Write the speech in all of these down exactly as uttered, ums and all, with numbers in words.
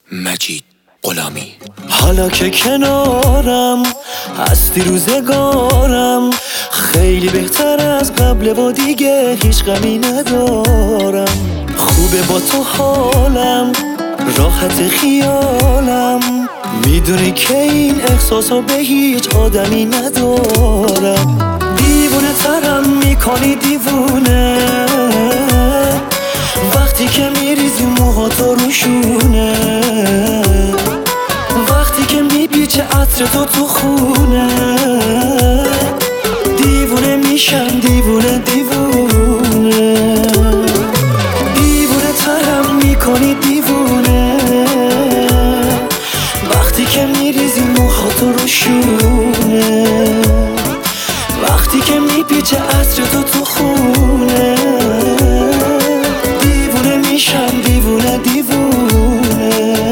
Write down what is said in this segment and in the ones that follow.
مجید غلامی. حالا که کنارم هستی روزگارم، خیلی بهتر از قبل و دیگه هیچ غمی ندارم. خوبه با تو حالم، راحت خیالم، میدونی که این احساسو به هیچ آدمی ندارم. دیوونه ترم میکنی دیوونه، وقتی که میریزی موهاتو روشونه، وقتی که میپیچه عطر تو تو خونه. دیوونه میشم دیوونه دیوونه، دیوونه ترم میکنی دیوونه، وقتی که میریزی موهاتو روشونه، وقتی که میپیچه عطر تو تو خونه. دیوونه میشم دیوونه دیوونه.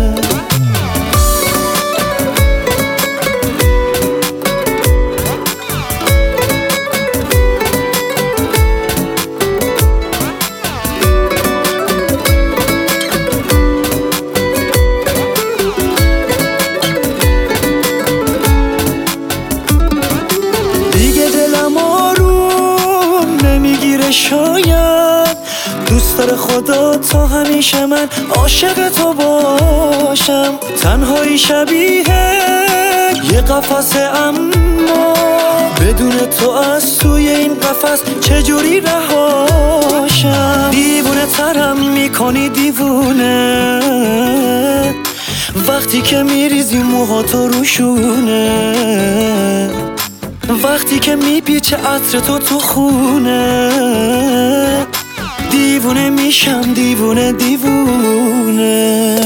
شاید دوست داره خدا تا همیشه من عاشق تو باشم. تنهایی شبیه یه قفسه، اما بدون تو از توی این قفس چجوری رهاشم. دیوونه ترم میکنی دیوونه، وقتی که میریزی موهاتو روشونه، وقتی که میپیچه عطر تو تو خونه. دیوونه میشم دیوونه دیوونه.